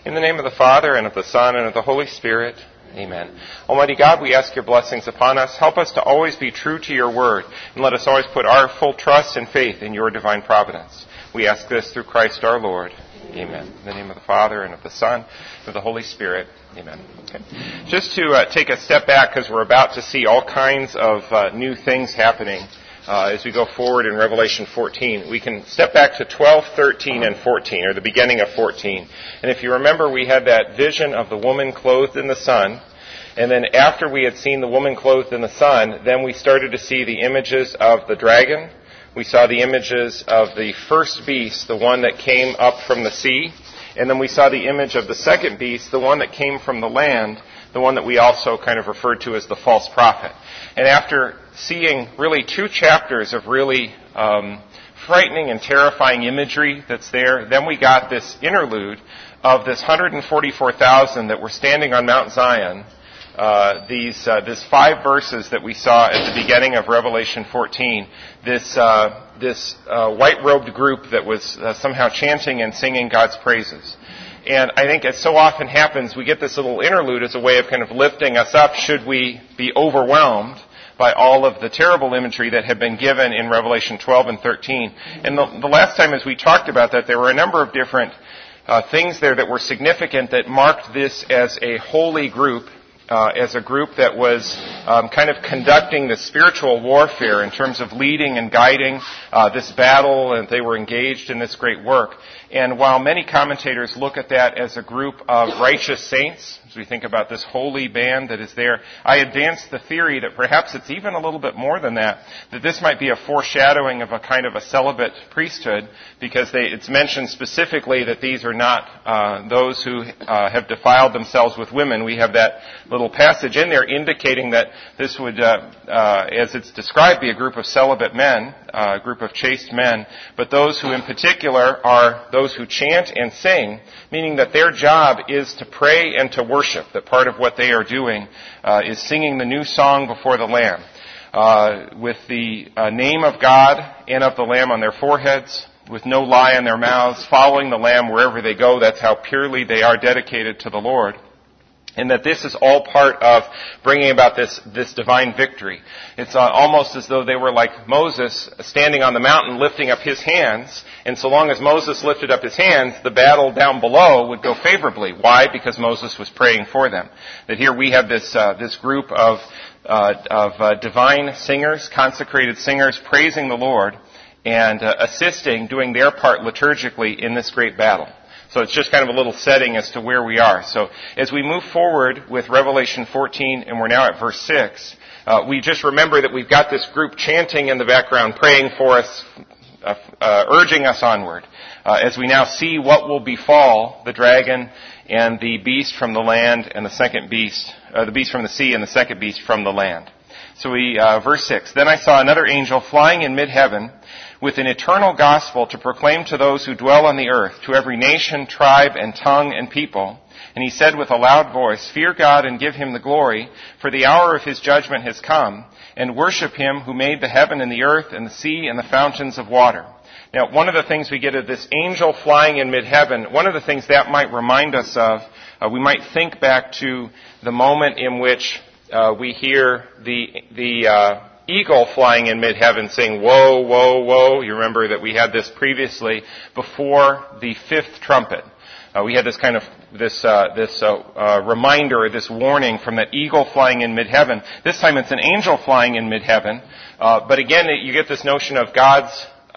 In the name of the Father, and of the Son, and of the Holy Spirit, amen. Almighty God, we ask your blessings upon us. Help us to always be true to your word, and let us always put our full trust and faith in your divine providence. We ask this through Christ our Lord. Amen. In the name of the Father, and of the Son, and of the Holy Spirit. Amen. Okay. Just to take a step back, because we're about to see all kinds of new things happening as we go forward in Revelation 14. We can step back to 12, 13, and 14, or the beginning of 14. And if you remember, we had that vision of the woman clothed in the sun. And then after we had seen the woman clothed in the sun, then we started to see the images of the dragon. We saw the images of the first beast, the one that came up from the sea. And then we saw the image of the second beast, the one that came from the land, the one that we also kind of referred to as the false prophet. And after seeing really 2 chapters of really frightening and terrifying imagery that's there, then we got this interlude of this 144,000 that were standing on Mount Zion. These 5 verses that we saw at the beginning of Revelation 14, this white-robed group that was somehow chanting and singing God's praises. And I think, as so often happens, we get this little interlude as a way of kind of lifting us up should we be overwhelmed by all of the terrible imagery that had been given in Revelation 12 and 13. And the last time as we talked about that, there were a number of different things there that were significant that marked this as a holy group, as a group that was kind of conducting the spiritual warfare in terms of leading and guiding this battle, and they were engaged in this great work. And while many commentators look at that as a group of righteous saints, as we think about this holy band that is there, I advance the theory that perhaps it's even a little bit more than that this might be a foreshadowing of a kind of a celibate priesthood, because it's mentioned specifically that these are not those who have defiled themselves with women. We have that little passage in there indicating that this would, as it's described, be a group of celibate men, a group of chaste men, but those who in particular are those who chant and sing, meaning that their job is to pray and to worship, that part of what they are doing is singing the new song before the Lamb, with the name of God and of the Lamb on their foreheads, with no lie in their mouths, following the Lamb wherever they go. That's how purely they are dedicated to the Lord. And that this is all part of bringing about this divine victory. It's almost as though they were like Moses standing on the mountain lifting up his hands, and so long as Moses lifted up his hands, the battle down below would go favorably. Why? Because Moses was praying for them. That here we have this group of divine singers, consecrated singers, praising the Lord and assisting, doing their part liturgically in this great battle. So it's just kind of a little setting as to where we are. So as we move forward with Revelation 14, and we're now at verse 6, we just remember that we've got this group chanting in the background, praying for us, urging us onward, as we now see what will befall the dragon and the beast from the land and the second beast, the beast from the sea and the second beast from the land. So verse 6, Then I saw another angel flying in mid-heaven, with an eternal gospel to proclaim to those who dwell on the earth, to every nation, tribe, and tongue, and people. And he said with a loud voice, Fear God and give him the glory, for the hour of his judgment has come, and worship him who made the heaven and the earth and the sea and the fountains of water. Now, one of the things we get of this angel flying in mid-heaven, one of the things that might remind us of, we might think back to the moment in which we hear the eagle flying in mid-heaven saying, Woe, woe, woe. You remember that we had this previously before the 5th trumpet. We had this kind of, this reminder, this warning from that eagle flying in mid-heaven. This time it's an angel flying in mid-heaven. But again, you get this notion of God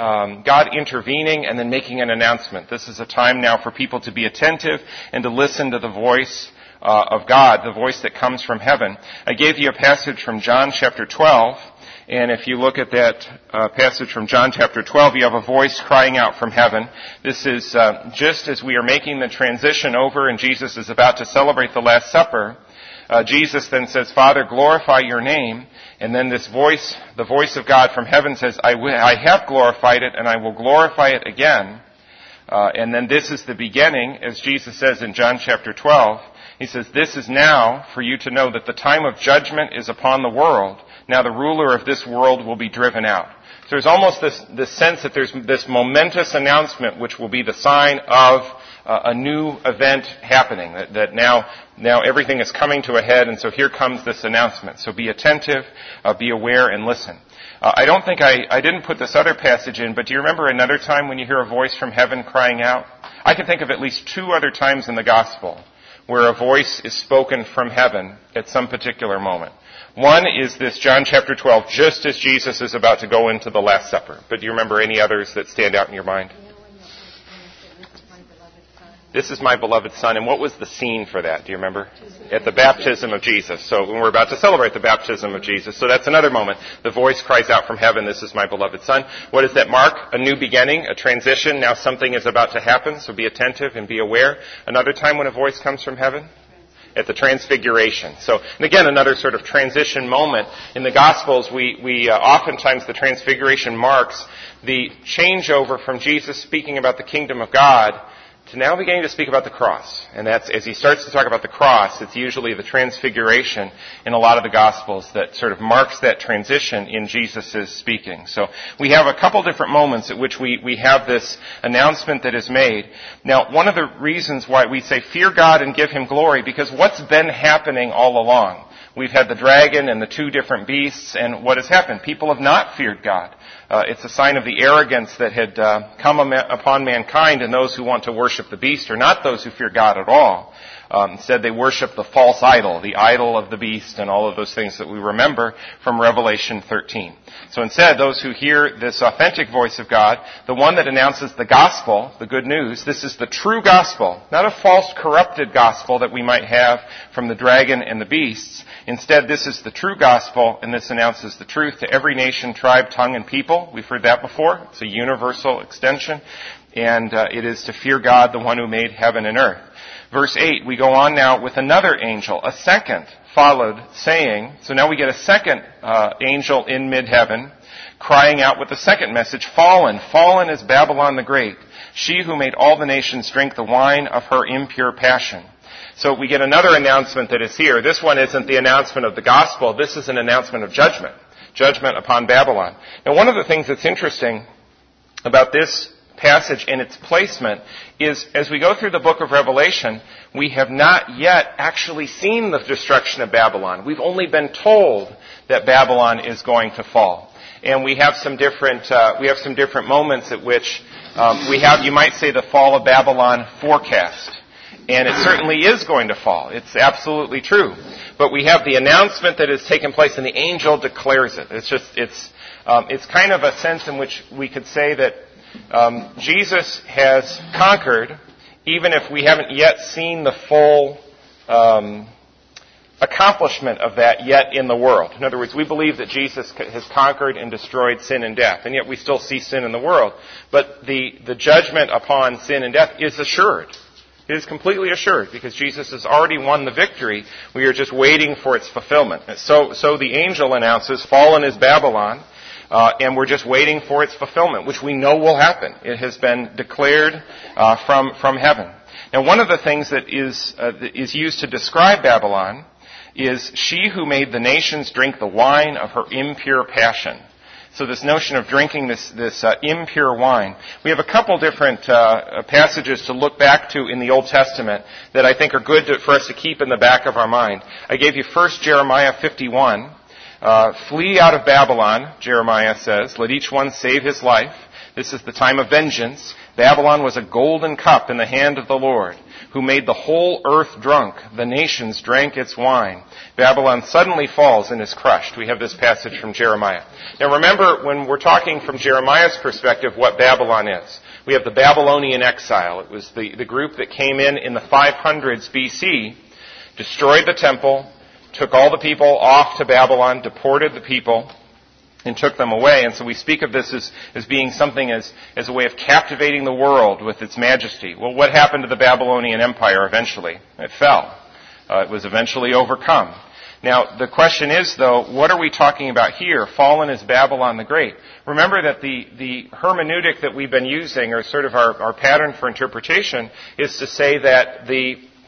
intervening and then making an announcement. This is a time now for people to be attentive and to listen to the voice of God, the voice that comes from heaven. I gave you a passage from John chapter 12. And if you look at that passage from John chapter 12, you have a voice crying out from heaven. This is just as we are making the transition over and Jesus is about to celebrate the Last Supper. Jesus then says, Father, glorify your name. And then this voice, the voice of God from heaven says, I have glorified it and I will glorify it again. And then this is the beginning, as Jesus says in John chapter 12. He says, This is now for you to know that the time of judgment is upon the world. Now the ruler of this world will be driven out. So there's almost this sense that there's this momentous announcement which will be the sign of a new event happening, that now everything is coming to a head, and so here comes this announcement. So be attentive, be aware, and listen. I don't think I didn't put this other passage in, but do you remember another time when you hear a voice from heaven crying out? I can think of at least 2 other times in the gospel where a voice is spoken from heaven at some particular moment. One is this John chapter 12, just as Jesus is about to go into the Last Supper. But do you remember any others that stand out in your mind? This is my beloved Son. And what was the scene for that? Do you remember? At the baptism of Jesus. So when we're about to celebrate the baptism of Jesus. So that's another moment. The voice cries out from heaven, this is my beloved Son. What does that mark? A new beginning, a transition. Now something is about to happen, so be attentive and be aware. Another time when a voice comes from heaven? At the Transfiguration. So, and again, another sort of transition moment. In the Gospels, we oftentimes the Transfiguration marks the changeover from Jesus speaking about the kingdom of God to now beginning to speak about the cross. And that's, as he starts to talk about the cross, it's usually the Transfiguration in a lot of the Gospels that sort of marks that transition in Jesus' speaking. So we have a couple different moments at which we have this announcement that is made. Now, one of the reasons why we say fear God and give Him glory, because what's been happening all along? We've had the dragon and the 2 different beasts, and what has happened? People have not feared God. It's a sign of the arrogance that had come upon mankind, and those who want to worship the beast are not those who fear God at all. Instead, they worship the false idol, the idol of the beast, and all of those things that we remember from Revelation 13. So instead, those who hear this authentic voice of God, the one that announces the gospel, the good news, this is the true gospel, not a false, corrupted gospel that we might have from the dragon and the beasts. Instead, this is the true gospel, and this announces the truth to every nation, tribe, tongue, and people. We've heard that before. It's a universal extension, and it is to fear God, the one who made heaven and earth. Verse 8, we go on now with another angel, a second, followed, saying, so now we get a second angel in mid-heaven, crying out with the second message, fallen, fallen is Babylon the Great, she who made all the nations drink the wine of her impure passion. So we get another announcement that is here. This one isn't the announcement of the gospel. This is an announcement of judgment. Judgment upon Babylon. Now, one of the things that's interesting about this passage and its placement is, as we go through the book of Revelation, we have not yet actually seen the destruction of Babylon. We've only been told that Babylon is going to fall. And we have some different moments at which we have, you might say, the fall of Babylon forecast. And it certainly is going to fall. It's absolutely true. But we have the announcement that has taken place, and the angel declares it. It's kind of a sense in which we could say that Jesus has conquered, even if we haven't yet seen the full accomplishment of that yet in the world. In other words, we believe that Jesus has conquered and destroyed sin and death, and yet we still see sin in the world. But the judgment upon sin and death is assured. It is completely assured because Jesus has already won the victory. We are just waiting for its fulfillment. So the angel announces, fallen is Babylon, and we're just waiting for its fulfillment, which we know will happen. It has been declared from heaven. Now, one of the things that is used to describe Babylon is she who made the nations drink the wine of her impure passion. So this notion of drinking this impure wine. We have a couple different passages to look back to in the Old Testament that I think are good for us to keep in the back of our mind. I gave you first Jeremiah 51. Flee out of Babylon, Jeremiah says. Let each one save his life. This is the time of vengeance. Babylon was a golden cup in the hand of the Lord, who made the whole earth drunk. The nations drank its wine. Babylon suddenly falls and is crushed. We have this passage from Jeremiah. Now remember, when we're talking from Jeremiah's perspective, what Babylon is. We have the Babylonian exile. It was the group that came in the 500s BC, destroyed the temple, took all the people off to Babylon, deported the people, and took them away. And so we speak of this as being something as a way of captivating the world with its majesty. Well, what happened to the Babylonian Empire eventually? It fell. It was eventually overcome. Now, the question is, though, what are we talking about here? Fallen is Babylon the Great. Remember that the hermeneutic that we've been using, or sort of our pattern for interpretation, is to say that the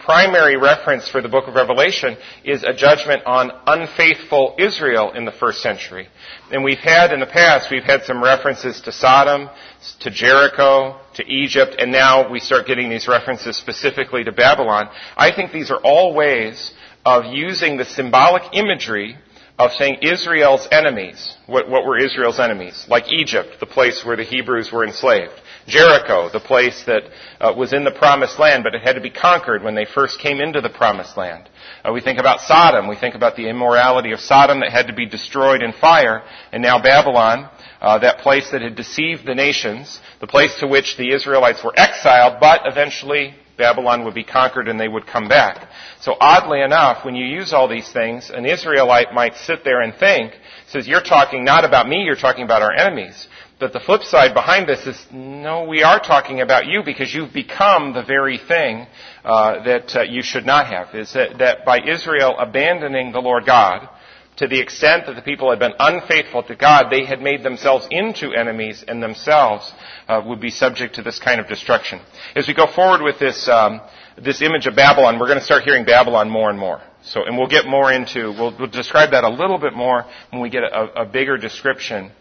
primary reference for the book of Revelation is a judgment on unfaithful Israel in the first century. And we've had some references to Sodom, to Jericho, to Egypt, and now we start getting these references specifically to Babylon. I think these are all ways of using the symbolic imagery of saying Israel's enemies. What were Israel's enemies? Like Egypt, the place where the Hebrews were enslaved. Jericho, the place that was in the Promised Land, but it had to be conquered when they first came into the Promised Land. We think about Sodom. We think about the immorality of Sodom that had to be destroyed in fire. And now Babylon, that place that had deceived the nations, the place to which the Israelites were exiled, but eventually Babylon would be conquered and they would come back. So oddly enough, when you use all these things, an Israelite might sit there and think, says, you're talking not about me, you're talking about our enemies. But the flip side behind this is, no, we are talking about you because you've become the very thing that you should not have. Is that by Israel abandoning the Lord God, to the extent that the people had been unfaithful to God, they had made themselves into enemies and themselves would be subject to this kind of destruction. As we go forward with this image of Babylon, we're going to start hearing Babylon more and more. And we'll get more into, we'll describe that a little bit more when we get a bigger description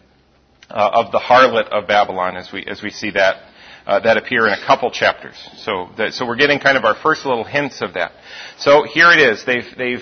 of the harlot of Babylon as we see that appear in a couple chapters. So we're getting kind of our first little hints of that. So here it is. They've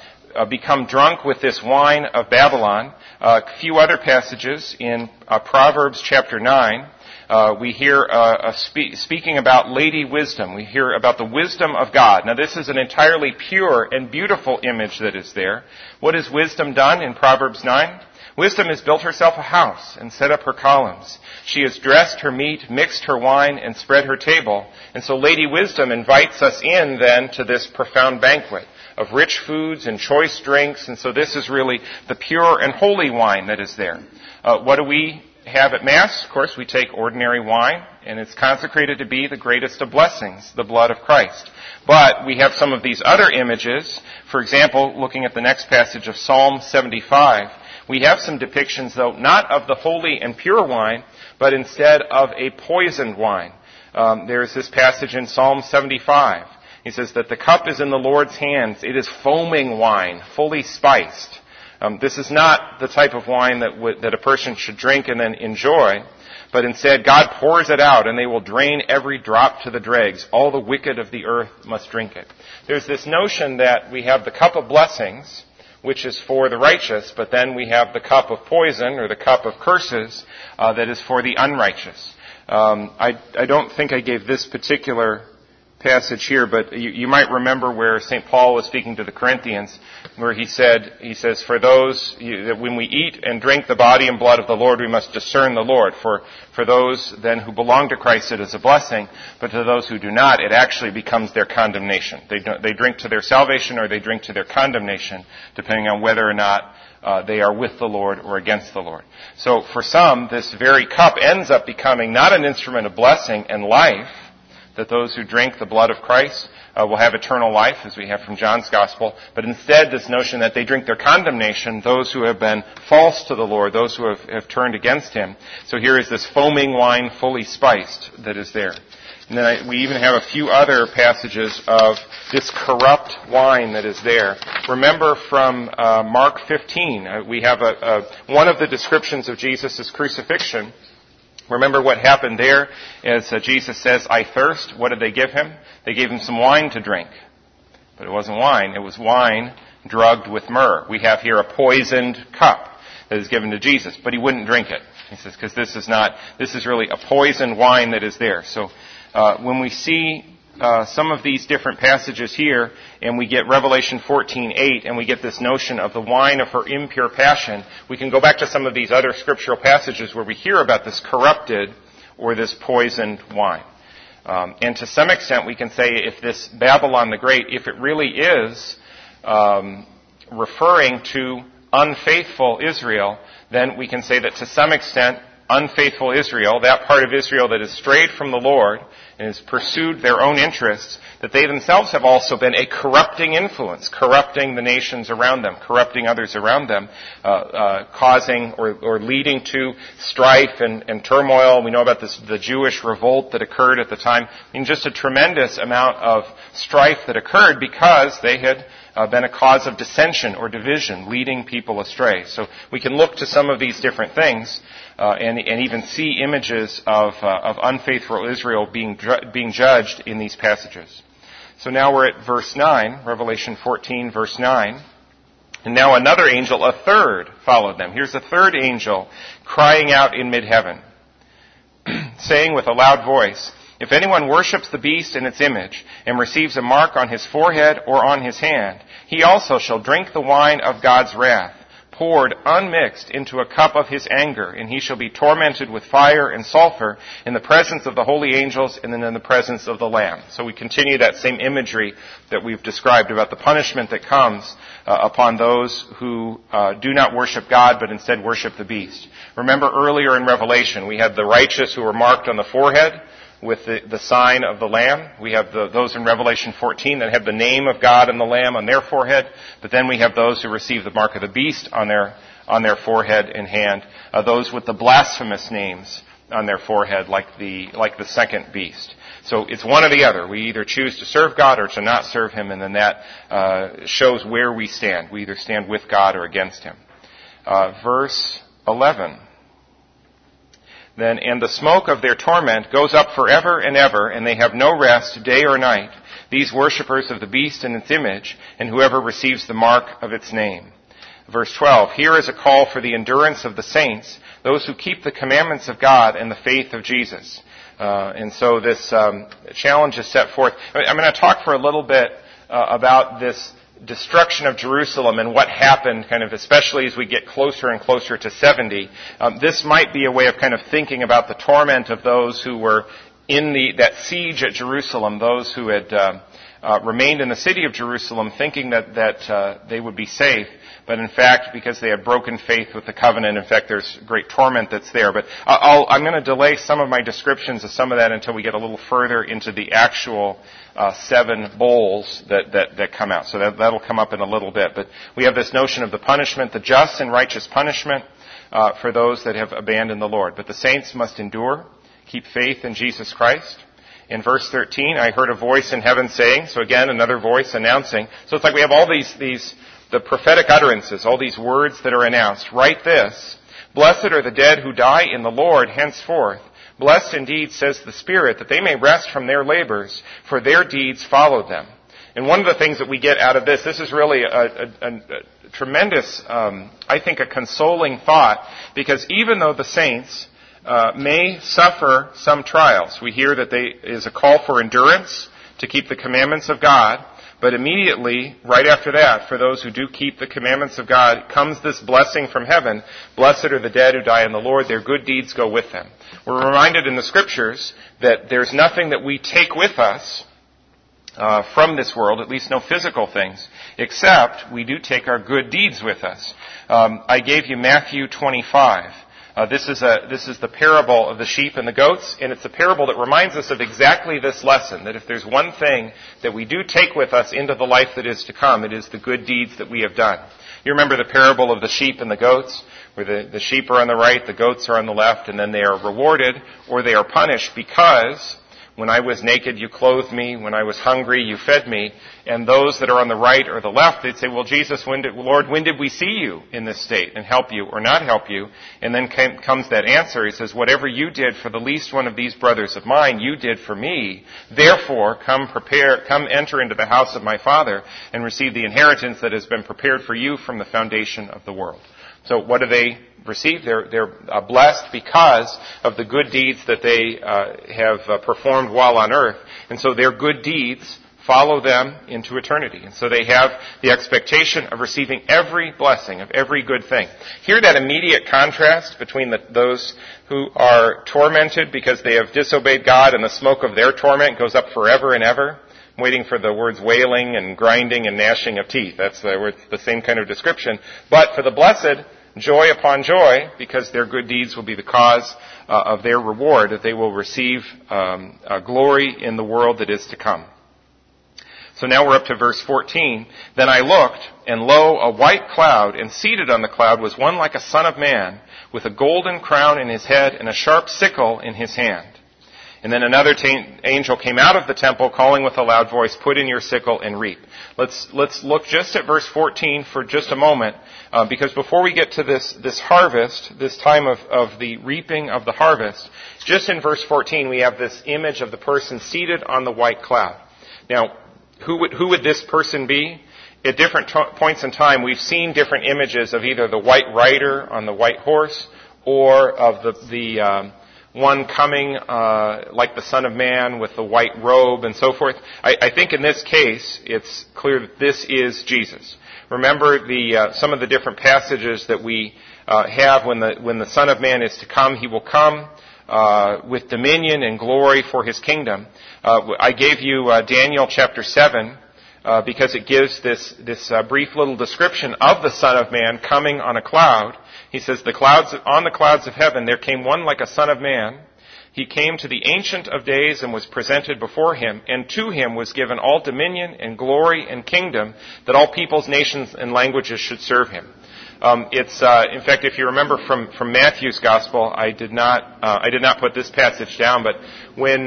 become drunk with this wine of Babylon. A few other passages in Proverbs chapter 9. We hear speaking about Lady Wisdom. We hear about the wisdom of God. Now this is an entirely pure and beautiful image that is there. What has wisdom done in Proverbs 9? Wisdom has built herself a house and set up her columns. She has dressed her meat, mixed her wine, and spread her table. And so Lady Wisdom invites us in then to this profound banquet of rich foods and choice drinks. And so this is really the pure and holy wine that is there. What do we have at Mass? Of course, we take ordinary wine, and it's consecrated to be the greatest of blessings, the blood of Christ. But we have some of these other images. For example, looking at the next passage of Psalm 75, we have some depictions, though, not of the holy and pure wine, but instead of a poisoned wine. There's this passage in Psalm 75. He says that the cup is in the Lord's hands. It is foaming wine, fully spiced. This is not the type of wine that a person should drink and then enjoy, but instead God pours it out and they will drain every drop to the dregs. All the wicked of the earth must drink it. There's this notion that we have the cup of blessings, which is for the righteous, but then we have the cup of poison or the cup of curses that is for the unrighteous. I don't think I gave this particular passage here, but you might remember where St. Paul was speaking to the Corinthians, where he says, for those, that when we eat and drink the body and blood of the Lord, we must discern the Lord. For those then who belong to Christ, it is a blessing, but to those who do not, it actually becomes their condemnation. They drink to their salvation or they drink to their condemnation, depending on whether or not they are with the Lord or against the Lord. So for some, this very cup ends up becoming not an instrument of blessing and life, that those who drink the blood of Christ will have eternal life, as we have from John's Gospel, but instead this notion that they drink their condemnation, those who have been false to the Lord, those who have turned against Him. So here is this foaming wine fully spiced that is there. And then we even have a few other passages of this corrupt wine that is there. Remember from Mark 15, we have one of the descriptions of Jesus' crucifixion. Remember what happened there as Jesus says, I thirst. What did they give him? They gave him some wine to drink. But it wasn't wine. It was wine drugged with myrrh. We have here a poisoned cup that is given to Jesus, but he wouldn't drink it. He says, because this is really a poisoned wine that is there. So when we see some of these different passages here, and we get Revelation 14:8, and we get this notion of the wine of her impure passion, we can go back to some of these other scriptural passages where we hear about this corrupted or this poisoned wine. And to some extent, we can say if this Babylon the Great, if it really is referring to unfaithful Israel, then we can say that to some extent unfaithful Israel, that part of Israel that has strayed from the Lord and has pursued their own interests, that they themselves have also been a corrupting influence, corrupting the nations around them, corrupting others around them, causing or leading to strife and turmoil. We know about the Jewish revolt that occurred at the time. I mean, just a tremendous amount of strife that occurred because they had been a cause of dissension or division, leading people astray. So we can look to some of these different things and even see images of unfaithful Israel being judged in these passages. So now we're at verse 9, Revelation 14, verse 9. And now another angel, a third, followed them. Here's a third angel crying out in mid-heaven, saying with a loud voice, "If anyone worships the beast and its image, and receives a mark on his forehead or on his hand, he also shall drink the wine of God's wrath, poured unmixed into a cup of his anger, and he shall be tormented with fire and sulfur in the presence of the holy angels and then in the presence of the Lamb." So we continue that same imagery that we've described about the punishment that comes upon those who do not worship God but instead worship the beast. Remember earlier in Revelation, we had the righteous who were marked on the forehead with the sign of the Lamb. We have those in Revelation 14 that have the name of God and the Lamb on their forehead. But then we have those who receive the mark of the beast on their forehead and hand. Those with the blasphemous names on their forehead, like the second beast. So it's one or the other. We either choose to serve God or to not serve Him, and then that shows where we stand. We either stand with God or against Him. Verse 11. Then, and the smoke of their torment goes up forever and ever, and they have no rest day or night, these worshippers of the beast and its image, and whoever receives the mark of its name. Verse 12, here is a call for the endurance of the saints, those who keep the commandments of God and the faith of Jesus. And so this challenge is set forth. I'm going to talk for a little bit about this destruction of Jerusalem and what happened, kind of especially as we get closer and closer to 70. This might be a way of kind of thinking about the torment of those who were in that siege at Jerusalem, those who had remained in the city of Jerusalem thinking that they would be safe, but in fact, because they had broken faith with the covenant, in fact, there's great torment that's there. But I'm going to delay some of my descriptions of some of that until we get a little further into the actual 7 bowls that come out. So that'll come up in a little bit. But we have this notion of the punishment, the just and righteous punishment for those that have abandoned the Lord. But the saints must endure, keep faith in Jesus Christ. In verse 13, I heard a voice in heaven saying, so again, another voice announcing. So it's like we have all the prophetic utterances, all these words that are announced. Write this, blessed are the dead who die in the Lord henceforth. Blessed indeed, says the Spirit, that they may rest from their labors, for their deeds followed them. And one of the things that we get out of this is really a tremendous, I think, a consoling thought, because even though the saints may suffer some trials, we hear that there is a call for endurance to keep the commandments of God, but immediately, right after that, for those who do keep the commandments of God, comes this blessing from heaven. Blessed are the dead who die in the Lord. Their good deeds go with them. We're reminded in the Scriptures that there's nothing that we take with us from this world, at least no physical things, except we do take our good deeds with us. I gave you Matthew 25. This is the parable of the sheep and the goats, and it's a parable that reminds us of exactly this lesson, that if there's one thing that we do take with us into the life that is to come, it is the good deeds that we have done. You remember the parable of the sheep and the goats, where the sheep are on the right, the goats are on the left, and then they are rewarded or they are punished because when I was naked, you clothed me. When I was hungry, you fed me. And those that are on the right or the left, they'd say, well, Jesus, Lord, when did we see you in this state and help you or not help you? And then comes that answer. He says, whatever you did for the least one of these brothers of mine, you did for me. Therefore, come enter into the house of my Father and receive the inheritance that has been prepared for you from the foundation of the world. So what do they receive? They're blessed because of the good deeds that they have performed while on earth. And so their good deeds follow them into eternity. And so they have the expectation of receiving every blessing, of every good thing. Hear that immediate contrast between those who are tormented because they have disobeyed God, and the smoke of their torment goes up forever and ever. I'm waiting for the words wailing and grinding and gnashing of teeth. That's the same kind of description. But for the blessed, joy upon joy, because their good deeds will be the cause of their reward, that they will receive glory in the world that is to come. So now we're up to verse 14. Then I looked, and lo, a white cloud, and seated on the cloud was one like a son of man, with a golden crown in his head and a sharp sickle in his hand. And then another angel came out of the temple, calling with a loud voice, "Put in your sickle and reap." Let's look just at verse 14 for just a moment, because before we get to this harvest, this time of the reaping of the harvest, just in verse 14 we have this image of the person seated on the white cloud. Now, who would this person be? At different points in time, we've seen different images of either the white rider on the white horse, or of the one coming like the Son of Man with the white robe and so forth. I think in this case, it's clear that this is Jesus. Remember some of the different passages that we have when the Son of Man is to come. He will come with dominion and glory for his kingdom. I gave you Daniel chapter 7 because it gives this brief little description of the Son of Man coming on a cloud. He says, on the clouds of heaven there came one like a son of man. He came to the Ancient of Days and was presented before him, and to him was given all dominion and glory and kingdom, that all peoples, nations, and languages should serve him. In fact, if you remember from Matthew's Gospel, I did not put this passage down, but when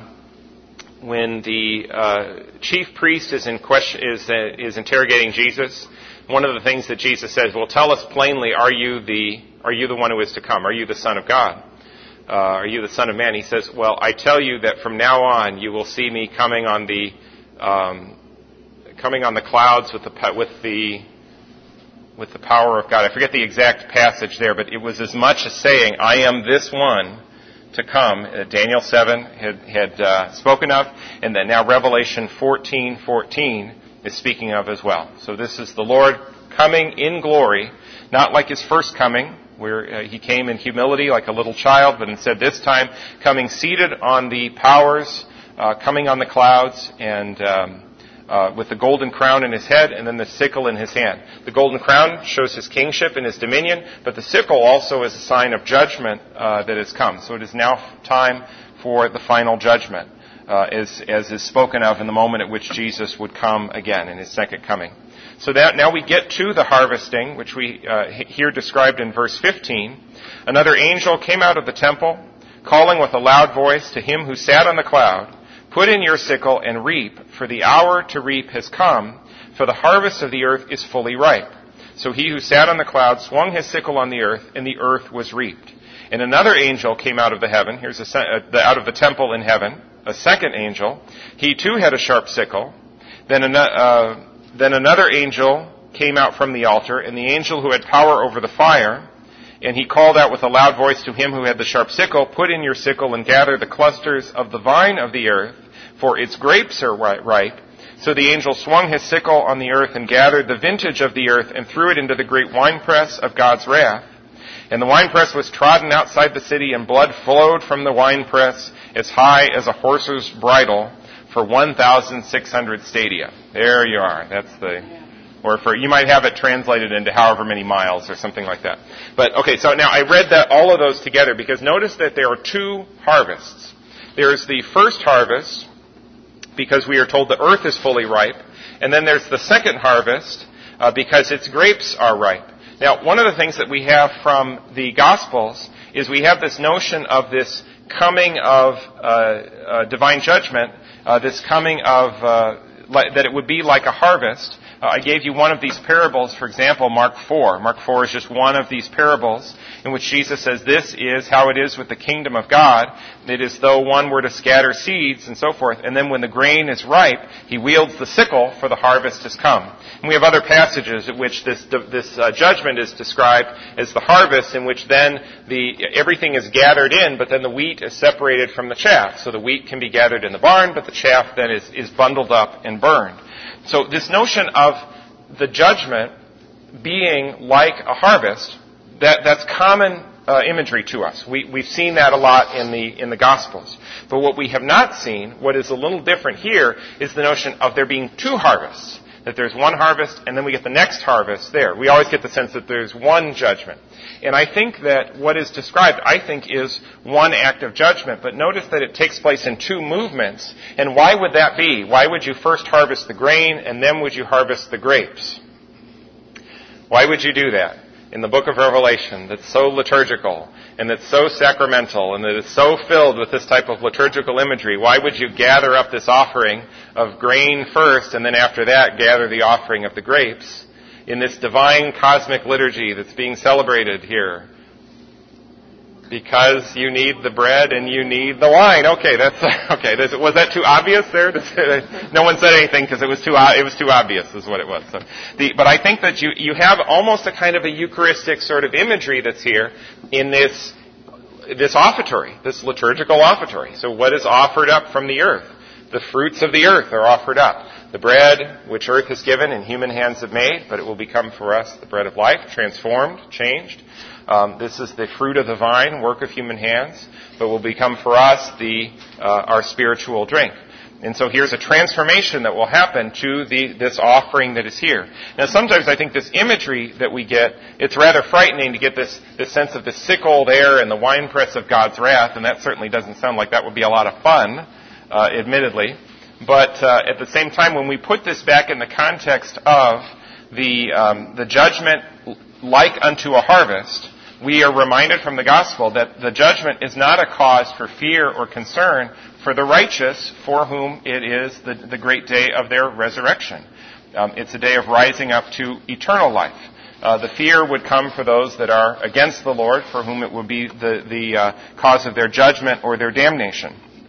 the chief priest is interrogating Jesus, one of the things that Jesus says, "Well, tell us plainly, are you the one who is to come? Are you the Son of God? Are you the Son of Man?" He says, "Well, I tell you that from now on you will see me coming on the clouds with the power of God." I forget the exact passage there, but it was as much as saying, "I am this one to come." Daniel 7 had spoken of, and that now Revelation 14:14 is speaking of as well. So this is the Lord coming in glory, not like his first coming, where he came in humility like a little child, but instead this time coming seated on the powers, coming on the clouds, and with the golden crown in his head and then the sickle in his hand. The golden crown shows his kingship and his dominion, but the sickle also is a sign of judgment that has come. So it is now time for the final judgment, as is spoken of in the moment at which Jesus would come again in his second coming. So that now we get to the harvesting, which we hear described in verse 15. Another angel came out of the temple, calling with a loud voice to him who sat on the cloud, "Put in your sickle and reap, for the hour to reap has come, for the harvest of the earth is fully ripe." So he who sat on the cloud swung his sickle on the earth, and the earth was reaped. And another angel came out of the heaven, out of the temple in heaven, a second angel. He too had a sharp sickle. Then another angel came out from the altar, and the angel who had power over the fire, and he called out with a loud voice to him who had the sharp sickle, "Put in your sickle and gather the clusters of the vine of the earth, for its grapes are ripe." So the angel swung his sickle on the earth and gathered the vintage of the earth and threw it into the great winepress of God's wrath. And the winepress was trodden outside the city, and blood flowed from the winepress as high as a horse's bridle for 1,600 stadia. There you are. You might have it translated into however many miles or something like that. But okay, so now I read all of those together because notice that there are two harvests. There's the first harvest, because we are told the earth is fully ripe, and then there's the second harvest, because its grapes are ripe. Now, one of the things that we have from the Gospels is we have this notion of this coming of divine judgment, this coming of that it would be like a harvest. I gave you one of these parables, for example, Mark 4. Mark 4 is just one of these parables in which Jesus says, "This is how it is with the kingdom of God. It is though one were to scatter seeds," and so forth. And then when the grain is ripe, he wields the sickle, for the harvest has come. And we have other passages in which this judgment is described as the harvest, in which then everything is gathered in, but then the wheat is separated from the chaff. So the wheat can be gathered in the barn, but the chaff then is bundled up and burned. So this notion of the judgment being like a harvest, that's common imagery to us. We've seen that a lot in the Gospels. But what we have not seen, what is a little different here, is the notion of there being two harvests. that there's one harvest and then we get the next harvest there. We always get the sense that there's one judgment. And I think that what is described, is one act of judgment. But notice that it takes place in two movements. And why would that be? Why would you first harvest the grain and then would you harvest the grapes? Why would you do that? In the book of Revelation, that's so liturgical and that's so sacramental and that is so filled with this type of liturgical imagery, why would you gather up this offering of grain first and then after that gather the offering of the grapes in this divine cosmic liturgy that's being celebrated here? Because you need the bread and you need the wine. Okay, was that too obvious there? No one said anything because it was too obvious is what it was. But I think that you have almost a kind of a Eucharistic sort of imagery that's here in this offertory, this liturgical offertory. So what is offered up from the earth? The fruits of the earth are offered up. The bread which earth has given and human hands have made, but it will become for us the bread of life, transformed, changed. This is the fruit of the vine, work of human hands, but will become for us our spiritual drink. And so here's a transformation that will happen to this offering that is here. Now sometimes I think this imagery that we get, it's rather frightening to get this sense of the sickle there and the winepress of God's wrath, and that certainly doesn't sound like that would be a lot of fun, admittedly. But at the same time, when we put this back in the context of the judgment like unto a harvest, we are reminded from the gospel that the judgment is not a cause for fear or concern for the righteous, for whom it is the great day of their resurrection. It's a day of rising up to eternal life. The fear would come for those that are against the Lord, for whom it would be the cause of their judgment or their damnation.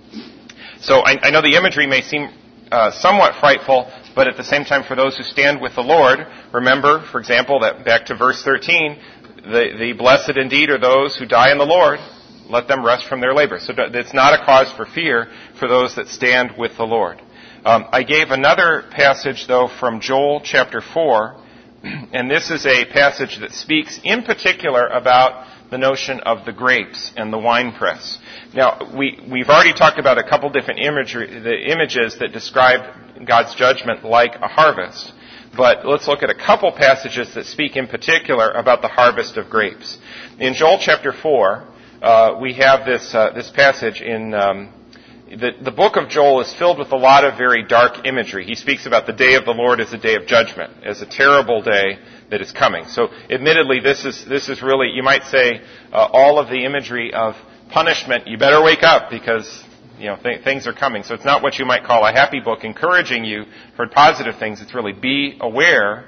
So I know the imagery may seem somewhat frightful, but at the same time, for those who stand with the Lord, remember, for example, that back to verse 13, the blessed indeed are those who die in the Lord. Let them rest from their labor. So it's not a cause for fear for those that stand with the Lord. I gave another passage, though, from Joel chapter 4, and this is a passage that speaks in particular about the notion of the grapes and the winepress. Now, we've already talked about a couple different images that describe God's judgment like a harvest. But let's look at a couple passages that speak in particular about the harvest of grapes. In Joel chapter 4, we have this passage in the book of Joel is filled with a lot of very dark imagery. He speaks about the day of the Lord as a day of judgment, as a terrible day that is coming. So, admittedly, this is really, you might say, all of the imagery of punishment. You better wake up because things are coming. So it's not what you might call a happy book encouraging you for positive things. It's really be aware,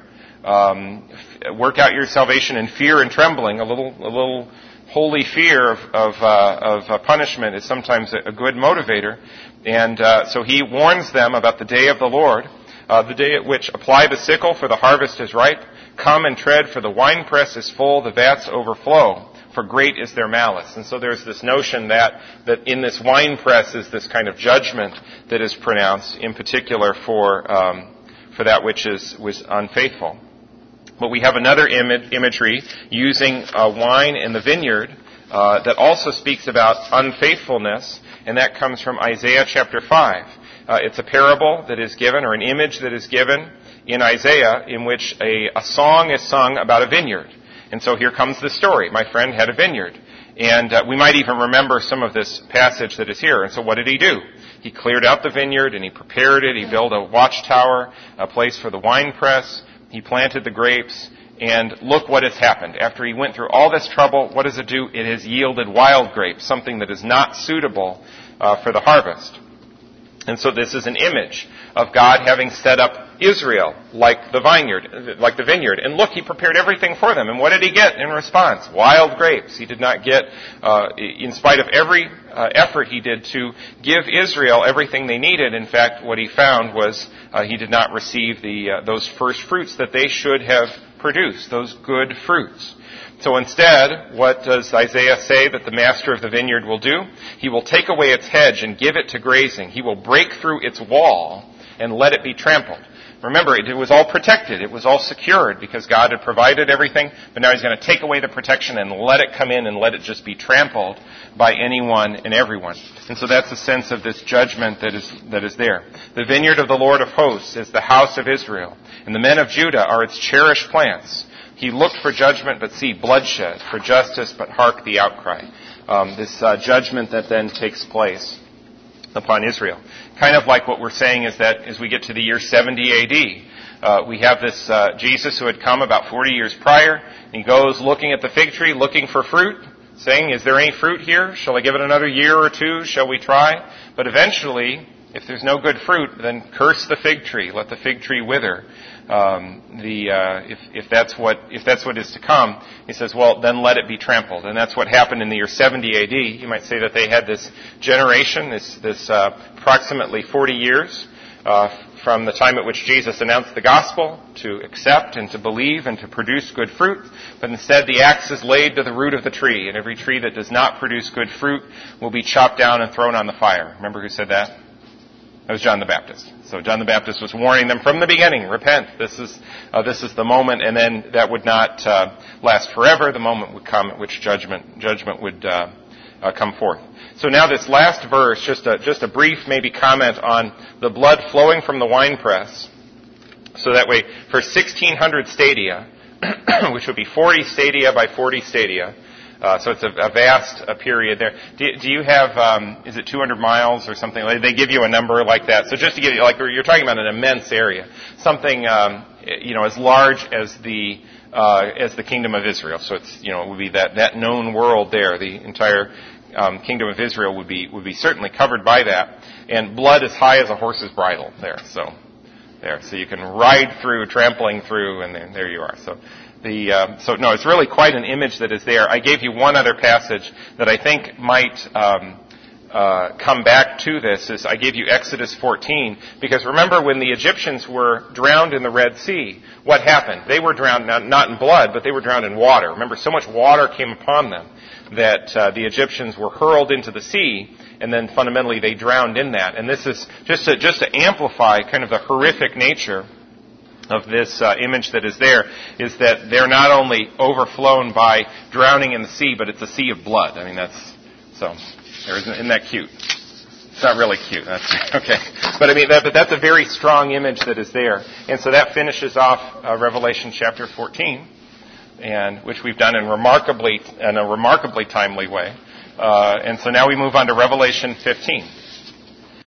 work out your salvation in fear and trembling. A little holy fear of punishment is sometimes a good motivator. And so he warns them about the day of the Lord, the day at which apply the sickle, for the harvest is ripe. Come and tread, for the winepress is full, the vats overflow. For great is their malice. And so there's this notion that in this winepress is this kind of judgment that is pronounced, in particular for that which was unfaithful. But we have another imagery using wine in the vineyard that also speaks about unfaithfulness, and that comes from Isaiah chapter 5. It's a parable that is given, or an image that is given in Isaiah, in which a song is sung about a vineyard. And so here comes the story. My friend had a vineyard. And we might even remember some of this passage that is here. And so what did he do? He cleared out the vineyard and he prepared it. He built a watchtower, a place for the winepress. He planted the grapes. And look what has happened. After he went through all this trouble, what does it do? It has yielded wild grapes, something that is not suitable for the harvest. And so this is an image of God having set up Israel like the vineyard. And look, he prepared everything for them. And what did he get in response? Wild grapes. He did not get, in spite of every effort he did to give Israel everything they needed. In fact, what he found was he did not receive those first fruits that they should have produced, those good fruits. So instead, what does Isaiah say that the master of the vineyard will do? He will take away its hedge and give it to grazing. He will break through its wall and let it be trampled. Remember, it was all protected. It was all secured because God had provided everything, but now he's going to take away the protection and let it come in and let it just be trampled by anyone and everyone. And so that's the sense of this judgment that is there. The vineyard of the Lord of hosts is the house of Israel, and the men of Judah are its cherished plants. He looked for judgment, but see bloodshed, for justice, but hark the outcry. This judgment that then takes place upon Israel. Kind of like what we're saying is that as we get to the year 70 A.D., we have this Jesus who had come about 40 years prior. And he goes looking at the fig tree, looking for fruit, saying, is there any fruit here? Shall I give it another year or two? Shall we try? But eventually, if there's no good fruit, then curse the fig tree. Let the fig tree wither. If that's what is to come, he says, well, then let it be trampled. And that's what happened in the year 70 A.D. You might say that they had this generation, this approximately 40 years, from the time at which Jesus announced the gospel to accept and to believe and to produce good fruit. But instead the axe is laid to the root of the tree, and every tree that does not produce good fruit will be chopped down and thrown on the fire. Remember who said that? That was John the Baptist. So John the Baptist was warning them from the beginning, repent. This is the moment, and then that would not last forever. The moment would come at which judgment would come forth. So now this last verse, just a brief maybe comment on the blood flowing from the winepress. So that way, for 1,600 stadia, which would be 40 stadia by 40 stadia, so it's a vast period there. Do you have, is it 200 miles or something? They give you a number like that. So just to give you, like, you're talking about an immense area. Something, as large as the kingdom of Israel. So it's, it would be that known world there. The entire kingdom of Israel would be certainly covered by that. And blood as high as a horse's bridle there. So you can ride through, trampling through, and there you are. So it's really quite an image that is there. I gave you one other passage that I think might come back to this. Is I gave you Exodus 14, because remember when the Egyptians were drowned in the Red Sea, what happened? They were drowned not in blood, but they were drowned in water. Remember, so much water came upon them that the Egyptians were hurled into the sea, and then fundamentally they drowned in that. And this is just to amplify kind of the horrific nature of this image that is there, is that they're not only overflown by drowning in the sea, but it's a sea of blood. I mean, isn't that cute? It's not really cute. That's okay. But I mean, that's a very strong image that is there. And so that finishes off Revelation chapter 14, and which we've done in a remarkably timely way. And so now we move on to Revelation 15.